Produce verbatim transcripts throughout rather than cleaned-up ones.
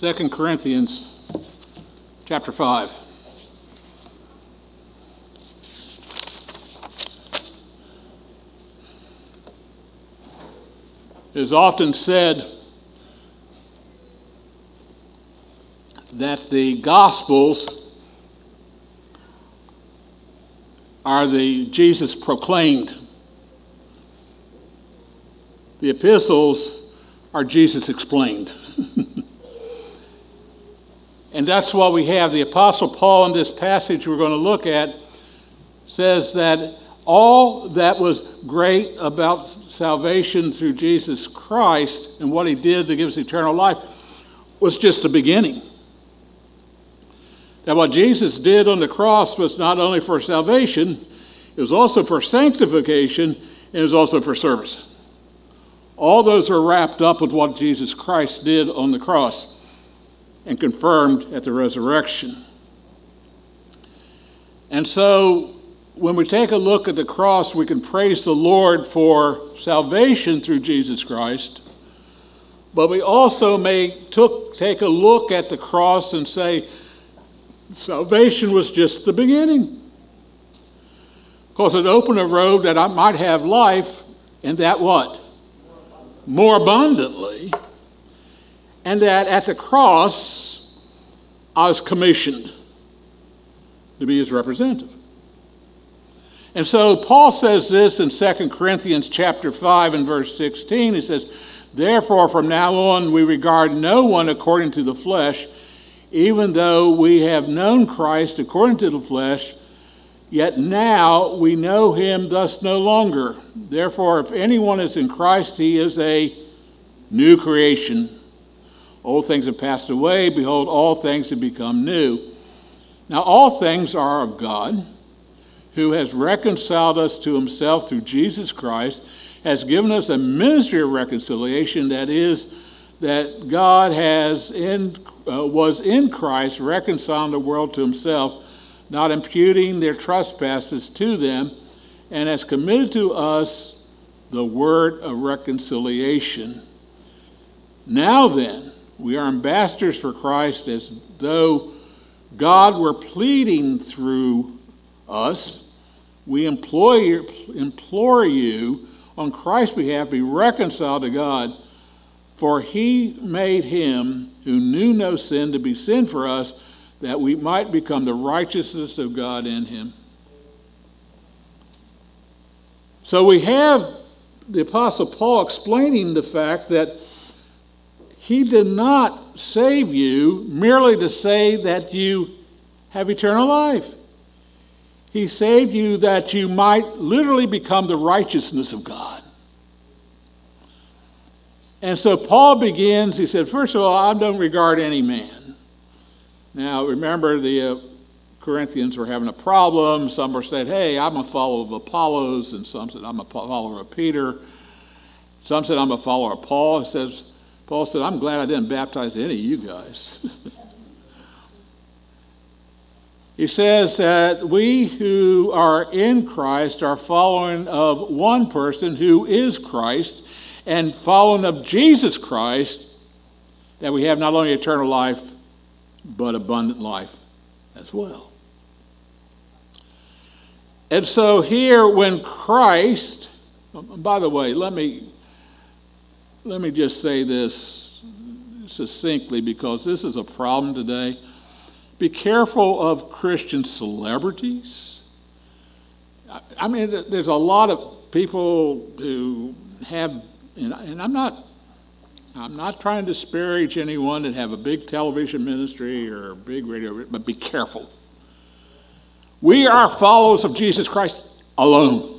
Second Corinthians chapter five. It is often said that the Gospels are the Jesus proclaimed. The epistles are Jesus explained. And that's why we have the Apostle Paul in this passage we're going to look at says that all that was great about salvation through Jesus Christ and what he did to give us eternal life was just the beginning. That what Jesus did on the cross was not only for salvation, it was also for sanctification, and it was also for service. All those are wrapped up with what Jesus Christ did on the cross and confirmed at the resurrection. And so when we take a look at the cross, we can praise the Lord for salvation through Jesus Christ, but we also may took, take a look at the cross and say, salvation was just the beginning. Because it opened a road that I might have life, and that what? More abundantly. And that at the cross, I was commissioned to be his representative. And so Paul says this in Second Corinthians chapter five and verse sixteen. He says, therefore from now on we regard no one according to the flesh, even though we have known Christ according to the flesh, yet now we know him thus no longer. Therefore, if anyone is in Christ, he is a new creation. Old things have passed away. Behold, all things have become new. Now, all things are of God, who has reconciled us to himself through Jesus Christ, has given us a ministry of reconciliation, that is, that God has in uh, was in Christ reconciling the world to himself, not imputing their trespasses to them, and has committed to us the word of reconciliation. Now then, we are ambassadors for Christ, as though God were pleading through us. We implore you, implore you on Christ's behalf, be reconciled to God, for he made him who knew no sin to be sin for us, that we might become the righteousness of God in him. So we have the Apostle Paul explaining the fact that he did not save you merely to say that you have eternal life. He saved you that you might literally become the righteousness of God. And so Paul begins, he said, first of all, I don't regard any man. Now, remember, the uh, Corinthians were having a problem. Some were saying, hey, I'm a follower of Apollos, and some said, I'm a follower of Peter. Some said, I'm a follower of Paul. He says, Paul said, I'm glad I didn't baptize any of you guys. He says that we who are in Christ are following of one person who is Christ, and following of Jesus Christ, that we have not only eternal life, but abundant life as well. And so here, when Christ, by the way, let me let me just say this succinctly, because this is a problem today. Be careful of Christian celebrities. I mean, there's a lot of people who have, and I'm not I'm not trying to disparage anyone that have a big television ministry or a big radio, but be careful. We are followers of Jesus Christ alone.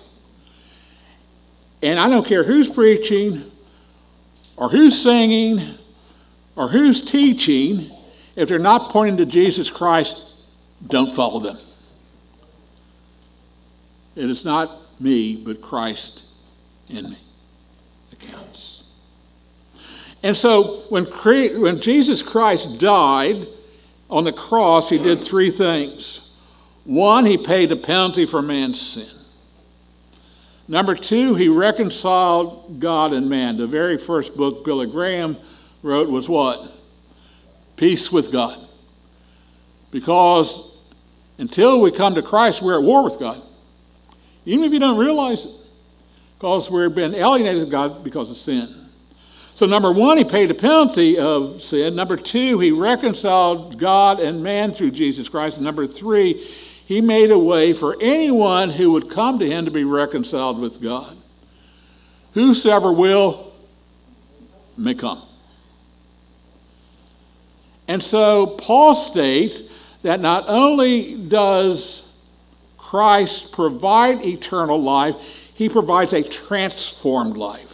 And I don't care who's preaching or who's singing or who's teaching, if they're not pointing to Jesus Christ, don't follow them. It is not me, but Christ in me that counts. And so when, when Jesus Christ died on the cross, he did three things. One, he paid the penalty for man's sin. Number two, he reconciled God and man. The very first book Billy Graham wrote was what? peace with God. Because until we come to Christ, we're at war with God. Even if you don't realize it. Because we've been alienated from God because of sin. So number one, he paid the penalty of sin. Number two, he reconciled God and man through Jesus Christ. And number three, he made a way for anyone who would come to him to be reconciled with God. Whosoever will may come. And so Paul states that not only does Christ provide eternal life, he provides a transformed life.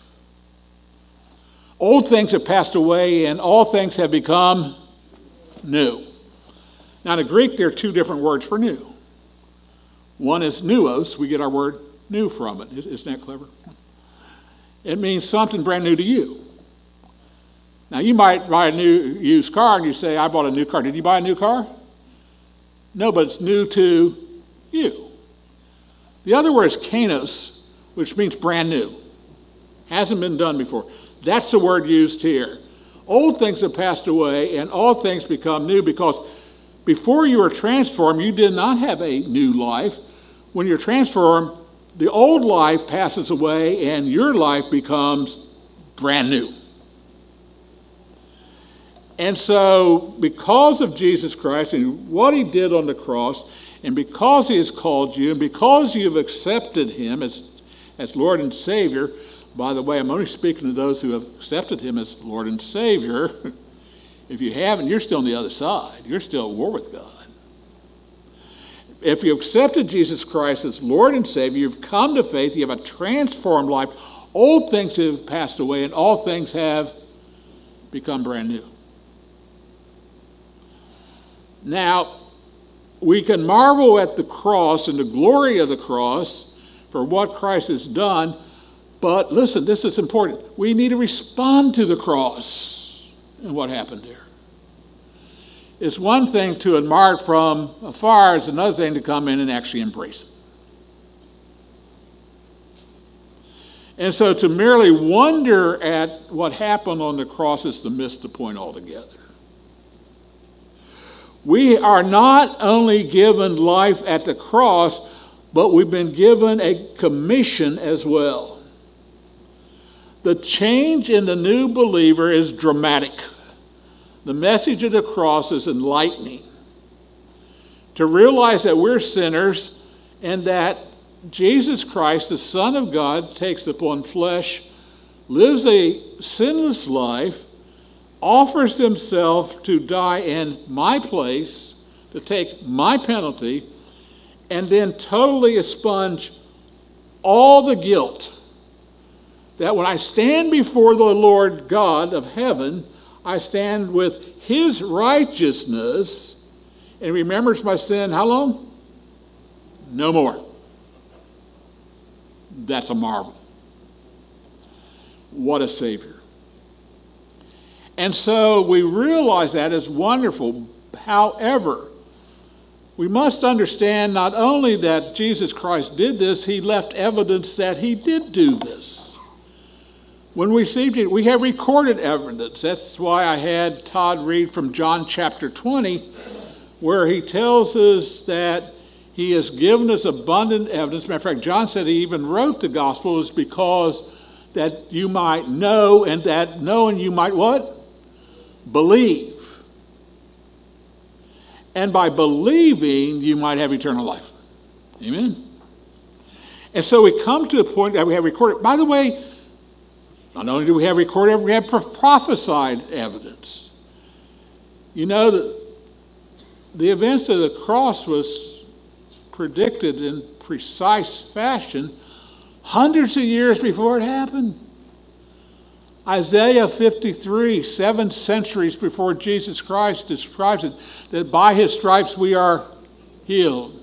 Old things have passed away and all things have become new. Now in the Greek there are two different words for new. One is nuos, we get our word new from it. Isn't that clever? It means something brand new to you. Now you might buy a new used car and you say, I bought a new car. Did you buy a new car? No, but it's new to you. The other word is kainos, which means brand new. Hasn't been done before. That's the word used here. Old things have passed away and all things become new, because before you were transformed, you did not have a new life. When you're transformed, the old life passes away and your life becomes brand new. And so because of Jesus Christ and what he did on the cross, and because he has called you, and because you've accepted him as, as Lord and Savior, by the way, I'm only speaking to those who have accepted him as Lord and Savior. If you haven't, you're still on the other side. You're still at war with God. If you accepted Jesus Christ as Lord and Savior, you've come to faith, you have a transformed life. Old things have passed away and all things have become brand new. Now, we can marvel at the cross and the glory of the cross for what Christ has done, but listen, this is important. We need to respond to the cross and what happened there. It's one thing to admire it from afar, it's another thing to come in and actually embrace it. And so to merely wonder at what happened on the cross is to miss the point altogether. We are not only given life at the cross, but we've been given a commission as well. The change in the new believer is dramatic. The message of the cross is enlightening. To realize that we're sinners and that Jesus Christ, the Son of God, takes upon flesh, lives a sinless life, offers himself to die in my place, to take my penalty, and then totally expunge all the guilt. That when I stand before the Lord God of heaven, I stand with his righteousness and remembers my sin. How long? No more. That's a marvel. What a Savior. And so we realize that is wonderful. However, we must understand not only that Jesus Christ did this, he left evidence that he did do this. When we received it, we have recorded evidence. That's why I had Todd read from John chapter twenty, where he tells us that he has given us abundant evidence. Matter of fact, John said he even wrote the gospel is because that you might know, and that knowing you might what? Believe. And by believing, you might have eternal life. Amen? And so we come to a point that we have recorded. By the way, not only do we have recorded, we have prophesied evidence. You know that the events of the cross was predicted in precise fashion hundreds of years before it happened. Isaiah fifty-three, seven centuries before Jesus Christ, describes it, that by his stripes we are healed.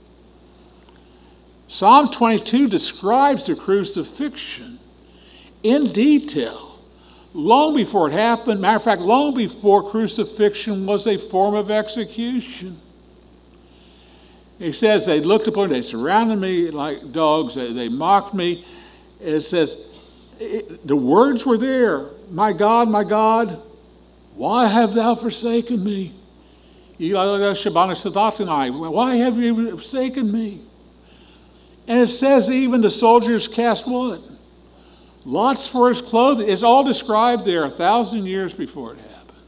Psalm twenty-two describes the crucifixion in detail, long before it happened. Matter of fact, long before crucifixion was a form of execution. He says, they looked upon me, they surrounded me like dogs, they, they mocked me. It says, it, the words were there, my God, my God, Why have thou forsaken me? Why have you forsaken me? And it says even the soldiers cast what? Lots for his clothing. It's all described there a thousand years before it happened.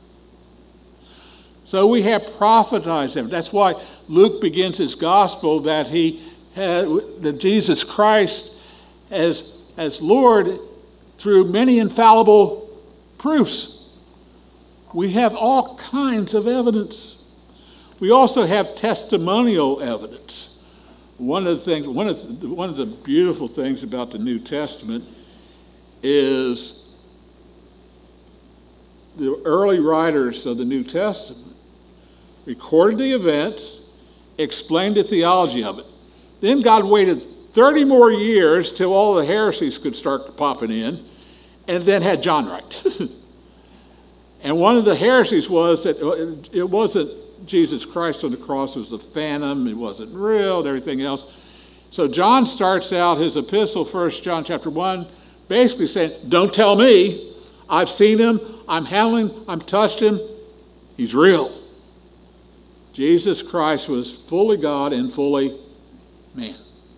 So we have prophetized him. That's why Luke begins his gospel that he had, that Jesus Christ as, as Lord through many infallible proofs. We have all kinds of evidence. We also have testimonial evidence. One of the things, one of the, one of the beautiful things about the New Testament is the early writers of the New Testament recorded the events, explained the theology of it. Then God waited thirty more years till all the heresies could start popping in, and then had John write. And one of the heresies was that it wasn't Jesus Christ on the cross, it was a phantom, it wasn't real, and everything else. So John starts out his epistle, First John chapter one, basically saying, don't tell me, I've seen him, I'm handling, I'm touched him, he's real. Jesus Christ was fully God and fully man.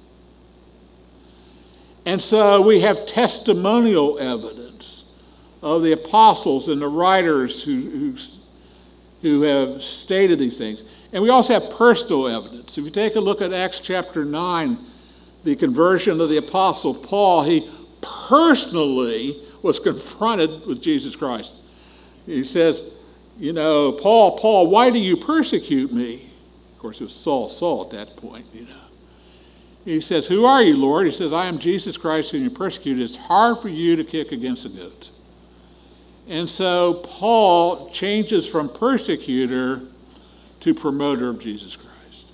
And so we have testimonial evidence of the apostles and the writers who, who, who have stated these things. And we also have personal evidence. If you take a look at Acts chapter nine, the conversion of the apostle Paul, he personally was confronted with Jesus Christ. He says, you know, Paul, Paul, why do you persecute me? Of course, it was Saul, Saul at that point, you know. He says, who are you, Lord? He says, I am Jesus Christ whom you persecuted. It's hard for you to kick against the goats. And so Paul changes from persecutor to promoter of Jesus Christ.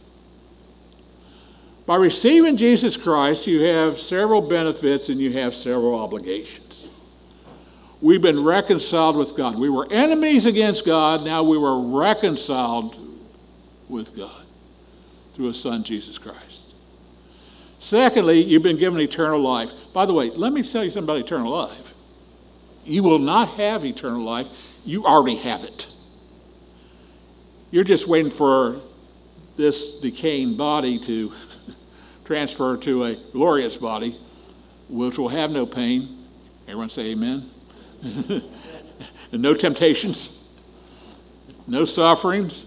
By receiving Jesus Christ, you have several benefits and you have several obligations. We've been reconciled with God. We were enemies against God. Now we were reconciled with God through His Son, Jesus Christ. Secondly, you've been given eternal life. By the way, let me tell you something about eternal life. You will not have eternal life. You already have it. You're just waiting for this decaying body to transfer to a glorious body, which will have no pain. Everyone say amen. And no temptations, no sufferings.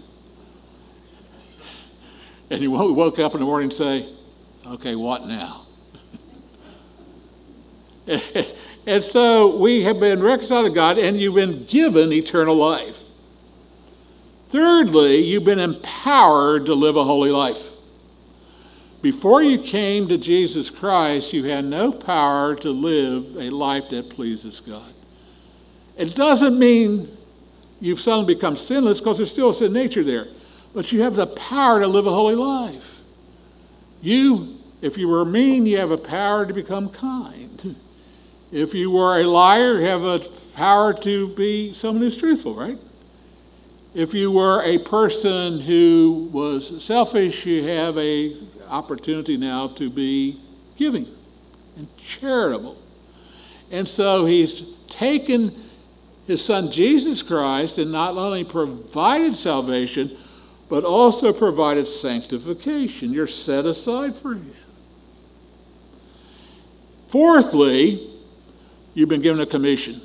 And you woke up in the morning and say, okay, what now? And so we have been reconciled to God, and you've been given eternal life. Thirdly, you've been empowered to live a holy life. Before you came to Jesus Christ, you had no power to live a life that pleases God. It doesn't mean you've suddenly become sinless, because there's still a sin nature there. But you have the power to live a holy life. You, if you were mean, you have a power to become kind. If you were a liar, you have a power to be someone who's truthful, right? If you were a person who was selfish, you have a opportunity now to be giving and charitable. And so He's taken His Son Jesus Christ and not only provided salvation, but also provided sanctification. You're set aside for Him. Fourthly, you've been given a commission.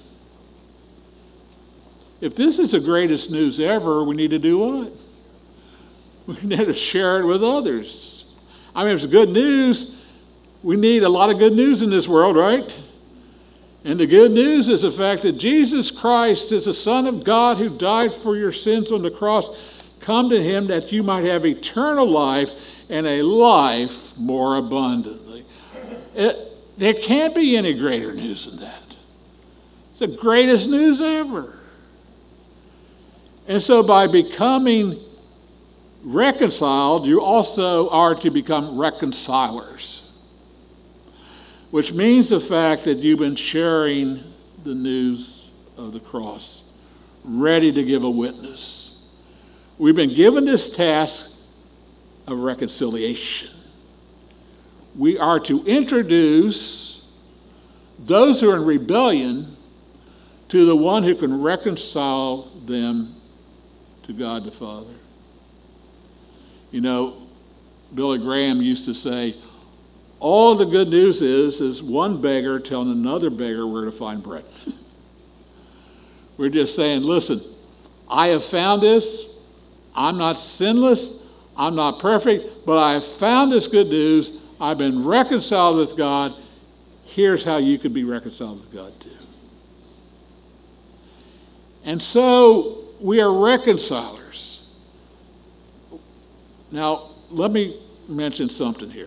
If this is the greatest news ever, we need to do what? We need to share it with others. I mean, if it's good news, we need a lot of good news in this world, right? And the good news is the fact that Jesus Christ is the Son of God who died for your sins on the cross. Come to Him that you might have eternal life and a life more abundantly. It, there can't be any greater news than that. It's the greatest news ever. And so by becoming reconciled, you also are to become reconcilers, which means the fact that you've been sharing the news of the cross, ready to give a witness. We've been given this task of reconciliation. We are to introduce those who are in rebellion to the one who can reconcile them to God the Father. You know, Billy Graham used to say, all the good news is, is one beggar telling another beggar where to find bread. We're just saying, listen, I have found this. I'm not sinless. I'm not perfect, but I have found this good news. I've been reconciled with God. Here's how you could be reconciled with God too. And so we are reconcilers. Now, let me mention something here.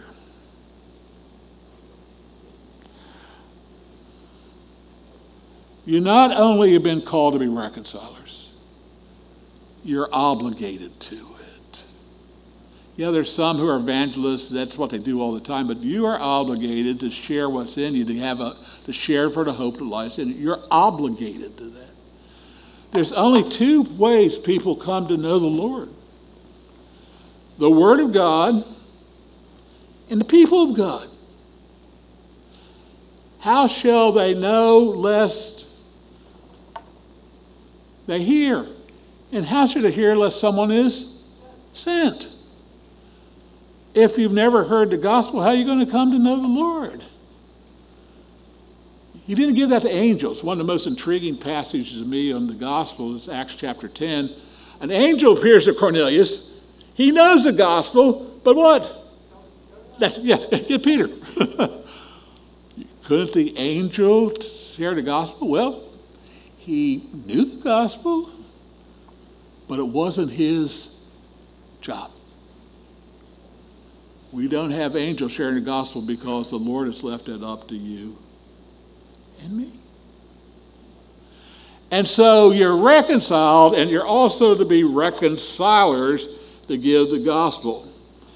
You not only have been called to be reconcilers, you're obligated to it. You know, there's some who are evangelists, that's what they do all the time, but you are obligated to share what's in you, to have a to share for the hope that lies in you. You're obligated to that. There's only two ways people come to know the Lord. The Word of God and the people of God. How shall they know lest they hear? And how should they hear unless someone is sent? If you've never heard the gospel, how are you going to come to know the Lord? He didn't give that to angels. One of the most intriguing passages to me on the gospel is Acts chapter ten. An angel appears to Cornelius. He knows the gospel, but what? That's, yeah, get Peter. Couldn't the angel share the gospel? Well, he knew the gospel, but it wasn't his job. We don't have angels sharing the gospel because the Lord has left it up to you and me. And so you're reconciled, and you're also to be reconcilers to give the gospel.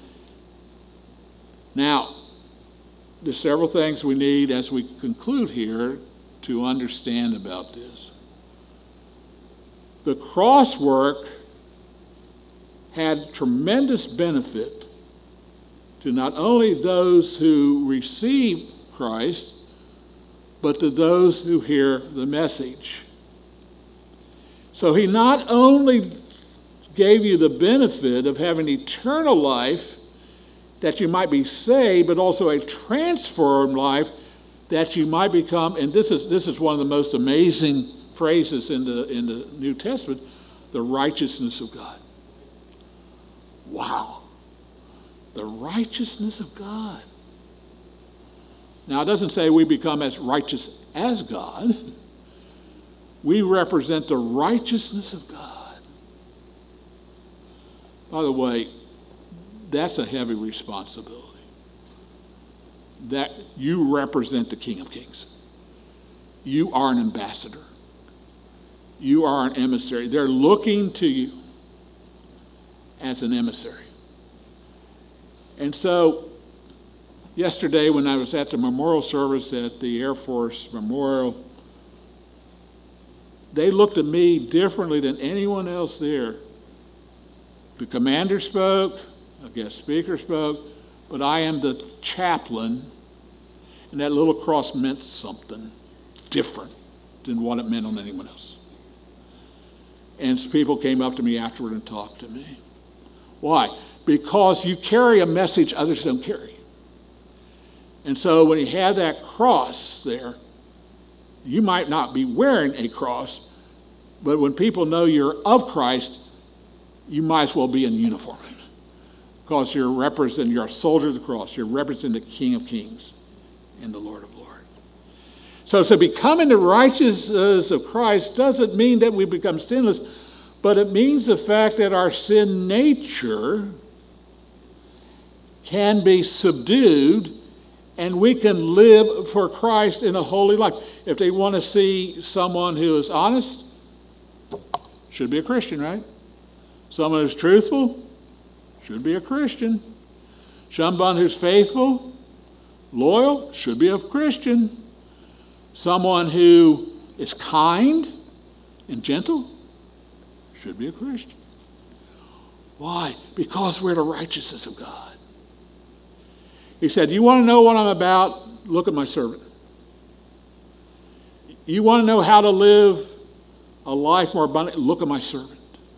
Now, there's several things we need as we conclude here to understand about this. The cross work had tremendous benefit to not only those who receive Christ, but to those who hear the message. So he not only gave you the benefit of having eternal life, that you might be saved, but also a transformed life that you might become, and this is this is one of the most amazing phrases in the in the New Testament, the righteousness of God. Wow. The righteousness of God. Now, it doesn't say we become as righteous as God. We represent the righteousness of God. By the way, that's a heavy responsibility. That you represent the King of Kings. You are an ambassador. You are an emissary. They're looking to you as an emissary. And so, yesterday when I was at the memorial service at the Air Force Memorial, they looked at me differently than anyone else there. The commander spoke, a guest speaker spoke, but I am the chaplain, and that little cross meant something different than what it meant on anyone else. And people came up to me afterward and talked to me. Why? Because you carry a message others don't carry. And so when you have that cross there, you might not be wearing a cross, but when people know you're of Christ, you might as well be in uniform. Because you're representing, you're a soldier of the cross. You're representing the King of Kings and the Lord of Lords. So, so becoming the righteousness of Christ doesn't mean that we become sinless, but it means the fact that our sin nature can be subdued and we can live for Christ in a holy life. If they want to see someone who is honest, should be a Christian, right? Someone who's truthful, should be a Christian. Someone who's faithful, loyal, should be a Christian. Someone who is kind and gentle, should be a Christian. Why? Because we're the righteousness of God. He said, you want to know what I'm about? Look at my servant. You want to know how to live a life more abundant? Look at my servant.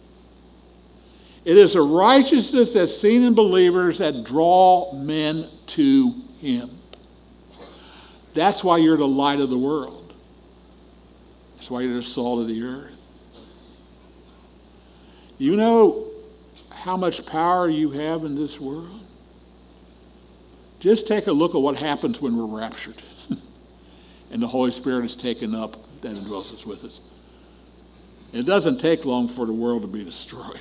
It is a righteousness that's seen in believers that draw men to him. That's why you're the light of the world. That's why you're the salt of the earth. You know how much power you have in this world? Just take a look at what happens when we're raptured and the Holy Spirit is taken up that indwells with us. It doesn't take long for the world to be destroyed.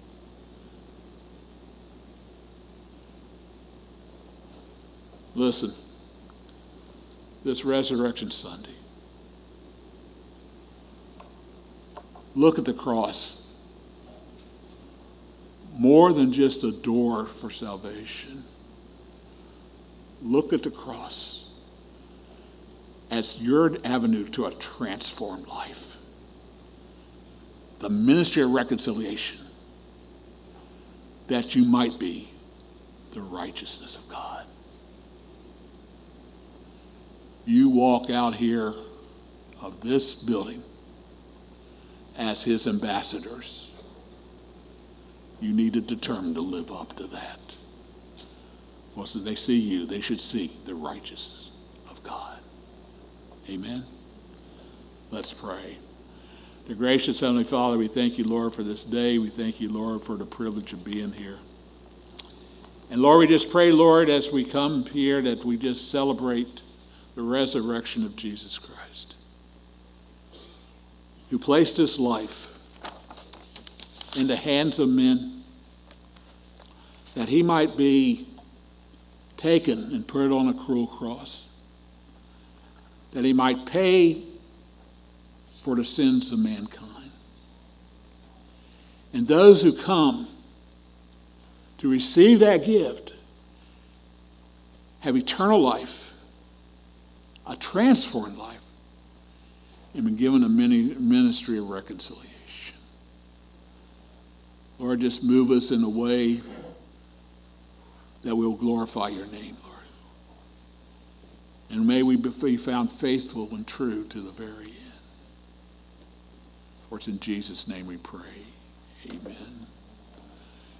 Listen, this Resurrection Sunday, look at the cross. More than just a door for salvation. Look at the cross as your avenue to a transformed life. The ministry of reconciliation, that you might be the righteousness of God. You walk out here of this building as his ambassadors. You need to determine to live up to that. Well, so they see you, they should see the righteousness of God. Amen? Let's pray. Dear gracious Heavenly Father, we thank you, Lord, for this day. We thank you, Lord, for the privilege of being here. And Lord, we just pray, Lord, as we come here, that we just celebrate the resurrection of Jesus Christ, who placed his life in the hands of men that he might be taken and put on a cruel cross, that he might pay for the sins of mankind. And those who come to receive that gift have eternal life, a transformed life, and been given a ministry of reconciliation. Lord, just move us in a way that we will glorify your name, Lord. And may we be found faithful and true to the very end. For it's in Jesus' name we pray. Amen.